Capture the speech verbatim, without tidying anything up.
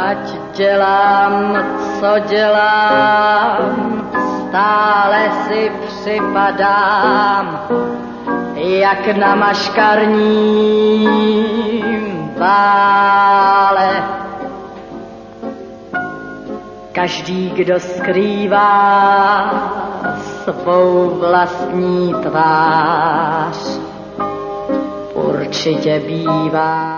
ať dělám, co dělám, stále si připadám, jak na maškarním vále. Každý, kdo skrývá svou vlastní tvář, určitě bývá